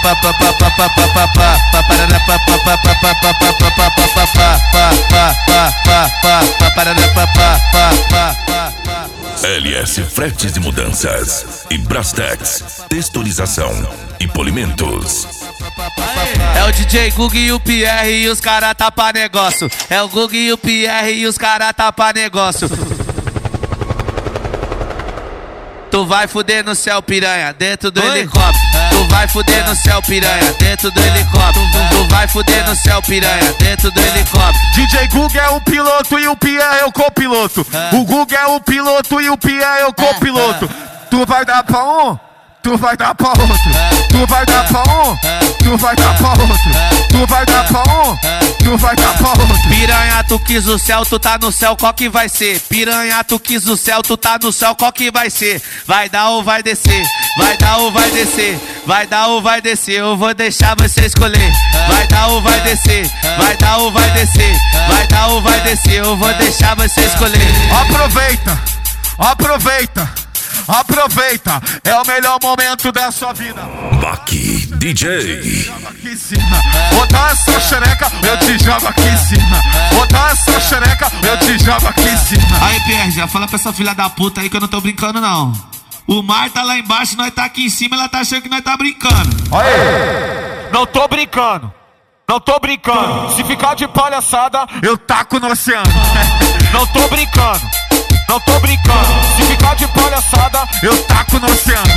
LS Fretes e Mudanças e Brastex, texturização e polimentos. É o DJ Gug e o Pierre e os cara tá pra negócio. É o Gug e o Pierre e os cara tá pra negócio. Tu vai fuder no céu, piranha, dentro do helicóptero. Tu vai fuder no céu, piranha, dentro do helicóptero. Tu vai fuder no céu, piranha, dentro do helicóptero. DJ Gug é o piloto e o Pierre é o copiloto. O Gug é o piloto e o Pierre é o copiloto. Tu vai dar pra um, tu vai dar pra outro. Tu vai dar pra um, tu vai dar pra outro. Tu vai dar pra um, tu vai dar pra outro. Piranha, tu quis o céu, tu tá no céu, qual que vai ser? Piranha, tu quis o céu, tu tá no céu, qual que vai ser? Vai dar ou vai descer? Vai dar ou vai descer? Vai dar ou vai descer? Eu vou deixar você escolher. Vai dar ou vai descer? Vai dar ou vai descer? Vai dar ou vai descer? Eu vou deixar você escolher. Aproveita, aproveita, aproveita. É o melhor momento da sua vida. Baki DJ. Aqui em cima. Vou dar essa xereca, eu te jogo aqui em cima. Vou dar essa xereca, eu te jogo aqui em cima. Aí, Pierre, já fala pra essa filha da puta aí que eu não tô brincando, não. O mar tá lá embaixo, nós tá aqui em cima, ela tá achando que nós tá brincando. Aí, não tô brincando. Não tô brincando. Se ficar de palhaçada, eu taco no oceano. Não tô brincando. Não tô brincando. Se ficar de palhaçada, eu taco no oceano.